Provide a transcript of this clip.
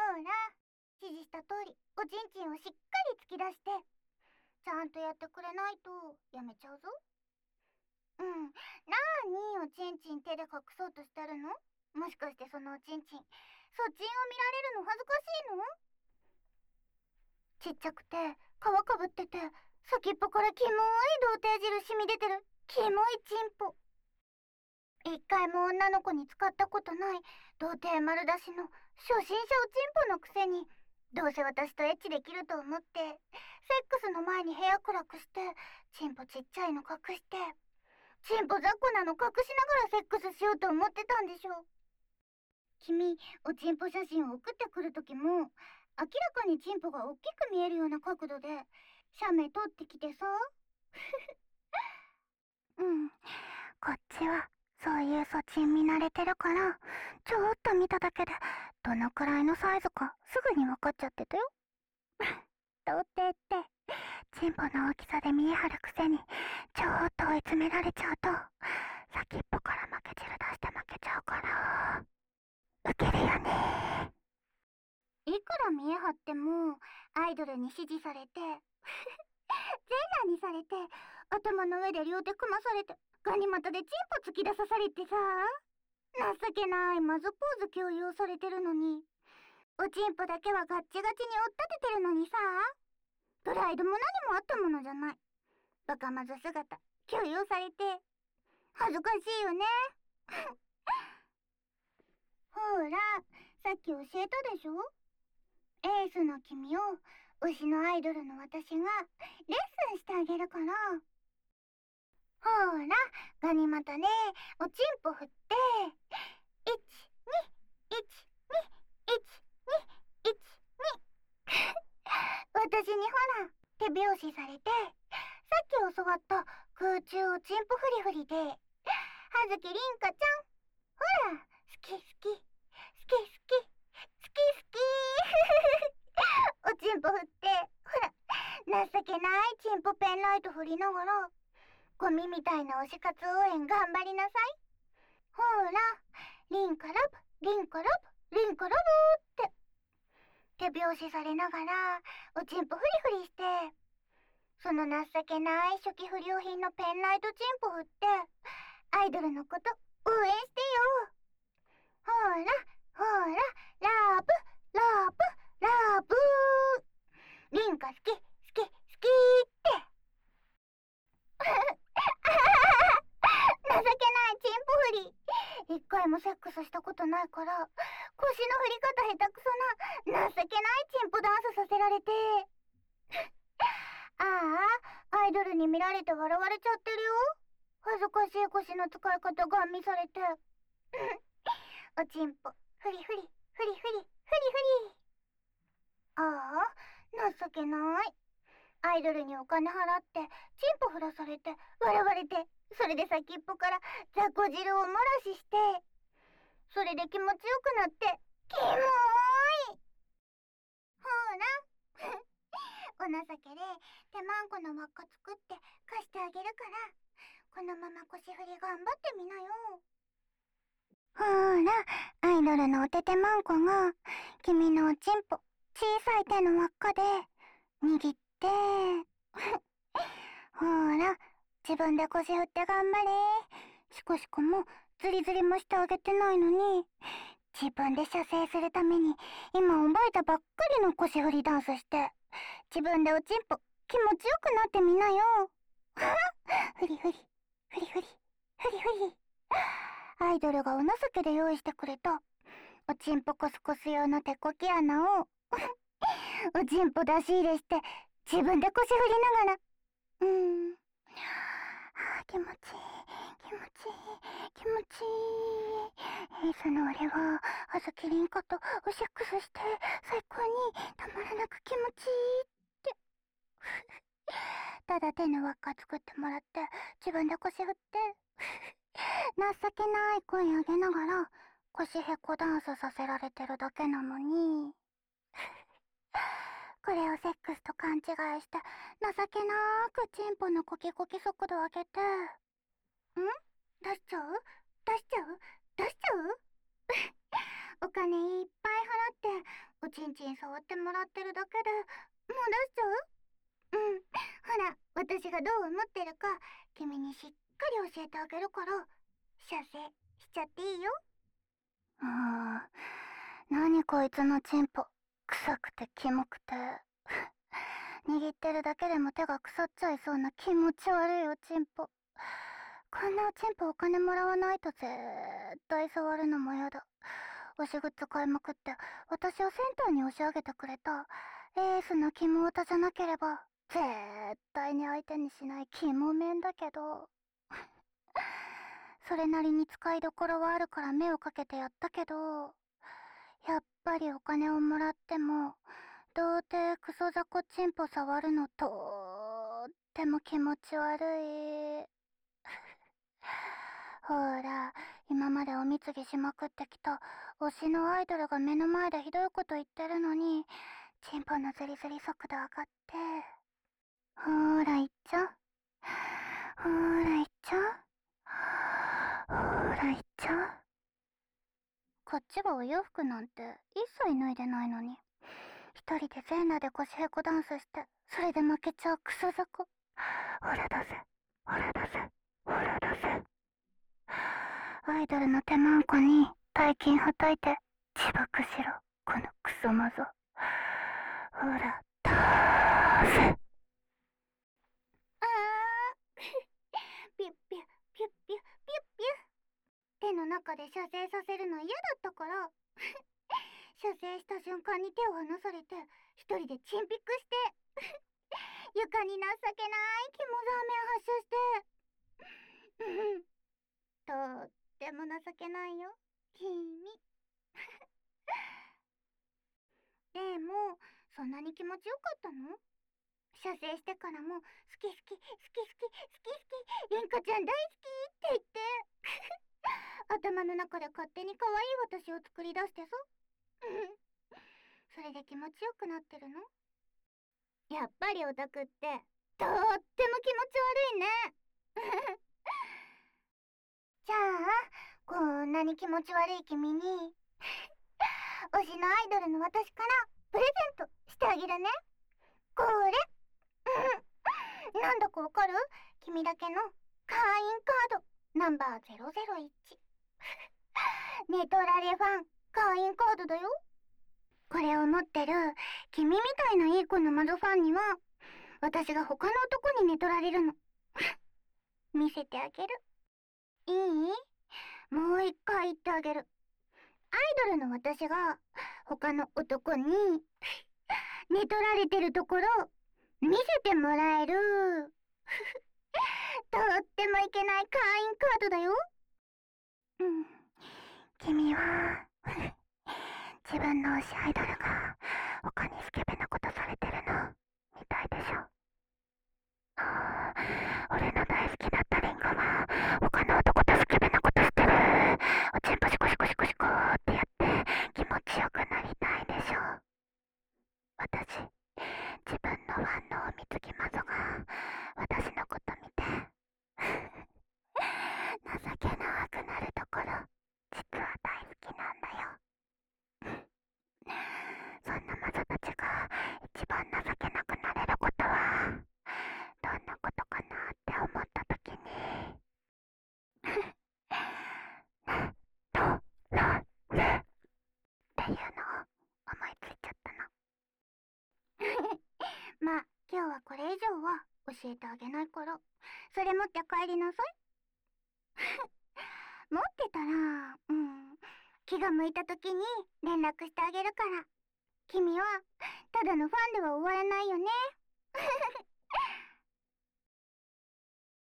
ら、指示した通りおちんちんをしっかり突き出して、ちゃんとやってくれないとやめちゃうぞ。なーにおちんちん手で隠そうとしてるの？もしかしてそのおちんちん、そっちんを見られるの恥ずかしいの？ちっちゃくて皮かぶってて、先っぽからキモい童貞汁染み出てるキモいチンポ。一回も女の子に使ったことない童貞丸出しの初心者おちんぽのくせに、どうせ私とエッチできると思って、セックスの前に部屋暗くして、チンポちっちゃいの隠して、チンポ雑魚なの隠しながらセックスしようと思ってたんでしょ。君、おちんぽ写真を送ってくるときも、明らかにチンポが大きく見えるような角度で写メ撮ってきてさ。こっちはそういうそちん見慣れてるから、ちょっと見ただけでどのくらいのサイズかすぐに分かっちゃってたよ。童貞ってチンポの大きさで見え張るくせに、ちょっと追い詰められちゃうと先っぽから負け汁出して負けちゃうから、ウケるよね。いくら見え張ってもアイドルに指示されて全裸にされて、頭の上で両手組まされて、ガニ股でチンポ突き出さされてさ、情けないマズポーズ強要されてるのに、おちんぽだけはガッチガチに追っ立ててるのにさ、プライドも何もあったものじゃないバカマズ姿強要されて恥ずかしいよね。ほら、さっき教えたでしょ。エースの君を推しのアイドルの私がレッスンしてあげるから。ほら、ガニ股でおちんぽ振って、1、2、1、2、1、2、1、2。私にほら、手拍子されて、さっき教わった空中おちんぽフリフリで、はずきりんかちゃん、ほら、好き好き、好き好き、好き好き。おちんぽ振って、ほら、情けないチンポペンライト振りながら、ゴミみたいな推し活応援頑張りなさい。ほら、リンカラブ、リンカラブ、リンカラブって手拍子されながらおちんぽフリフリして、その情けない初期不良品のペンライトチンポ振って、アイドルのこと応援してよ。ほら、ほら、ラブ、ラブ、ラブー。リンカ好き、好き、好きって。情けないチンポ振り。一回もセックスしたことないから、腰の振り方下手くそな情けないチンポダンスさせられて。ああ、アイドルに見られて笑われちゃってるよ。恥ずかしい腰の使い方ガン見されて。おちんぽフリフリ、フリフリ、フリフリ。ああ、情けない。アイドルにお金払ってチンポ振らされて笑われて、それで先っぽから雑魚汁を漏らしして、それで気持ちよくなって、キモーい。ほらお情けで手まんこの輪っか作って貸してあげるから、このまま腰振り頑張ってみなよ。ほら、アイドルのおててまんこが君のおちんぽ小さい手の輪っかで握ってほら、自分で腰振って頑張れ。シコシコもズリズリもしてあげてないのに、自分で射精するために今覚えたばっかりの腰振りダンスして、自分でおちんぽ気持ちよくなってみなよ。フリフリ、フリフリ、フリフリ。アイドルがお情けで用意してくれたおちんぽコスコス用の手こき穴をおちんぽ出し入れして自分で腰振りながら、気持ちいい、気持ちいい、気持ちいい。エースの俺はあずきりんかとおセックスして最高にたまらなく気持ちいいってただ手の輪っか作ってもらって自分で腰振って情けない声上げながら腰へこダンスさせられてるだけなのにこれをセックスと勘違いして情けなーくチンポのコキコキ速度上げて、出しちゃう出しちゃう出しちゃうお金いっぱい払っておちんちん触ってもらってるだけで漏らしちゃう？ほら、私がどう思ってるか君にしっかり教えてあげるから射精しちゃっていいよ。何こいつのチンポ、臭くてキモくて握ってるだけでも手が腐っちゃいそうな気持ち悪いおチンポ。こんなおチンポお金もらわないと絶対触るのもやだ。推しグッズ買いまくって私をセンターに押し上げてくれたエースのキモオタじゃなければ絶対に相手にしないキモメンだけどそれなりに使いどころはあるから目をかけてやったけど、やっぱりお金をもらっても童貞クソ雑魚チンポ触るのとっても気持ち悪い。ほら、今までおみつぎしまくってきた推しのアイドルが目の前でひどいこと言ってるのにチンポのズリズリ速度上がって、ほーらいっちゃう、ほーらいっちゃう、ほーらいっちゃう。こっちはお洋服なんて一切脱いでないのに一人で全裸で腰へこダンスしてそれで負けちゃうクソ雑魚。ほら出せ、ほら出せ、ほら出せ。アイドルの手マンコに大金はたいて自爆しろ、このクソマゾ。ほら出せ。ピュッピュッピュッピュッピュッピュッ。手の中で射精させるの嫌だったから射精した瞬間に手を離されて一人でチンピクして床に情けないキモザーメン発射してとっても情けないよ君でもそんなに気持ちよかったの？射精してからも好き好き好き好き好き好き、りんかちゃん大好きって言って頭の中で勝手に可愛い私を作り出してさそれで気持ちよくなってるの？やっぱりオタクってとっても気持ち悪いねじゃあこんなに気持ち悪い君に推しのアイドルの私からプレゼントしてあげるね。これなんだかわかる？君だけの会員カードナンバー001ネトラレファン会員カードだよ。これを持ってる君みたいないい子の窓ファンには私が他の男に寝取られるの見せてあげる。いい？もう一回言ってあげる。アイドルの私が他の男に寝取られてるところ見せてもらえるとってもいけない会員カードだよ。君は自分の推しアイドルが他にスケベなことされてるのみたいでしょ。俺の大好きなタリンゴは他の男とスケベなことしてる。おちんぽシコシコシコシコってやって気持ちよくなりたいでしょ。私、自分のファンのおみつきマゾが私のこと見て情けなくなるところ実は大好きなんだよ。そんなマゾたちが一番情けなくなれることはどんなことかなって思った時にねとられっていうのを思いついちゃったのまあ今日はこれ以上は教えてあげないからそれ持って帰りなさい持ってたら気が向いた時に連絡してあげるから君はただのファンでは終わらないよね